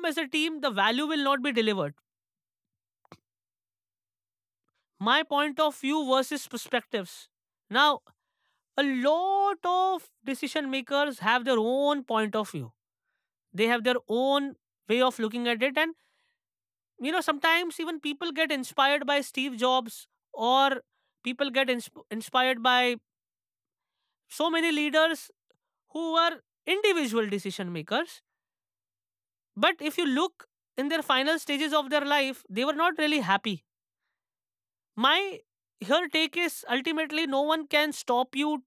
as a team, the value will not be delivered. My point of view versus perspectives. Now, a lot of decision makers have their own point of view. They have their own way of looking at it. And, sometimes even people get inspired by Steve Jobs, or people get inspired by so many leaders who were individual decision makers. But if you look in their final stages of their life, they were not really happy. My Her take is, ultimately no one can stop you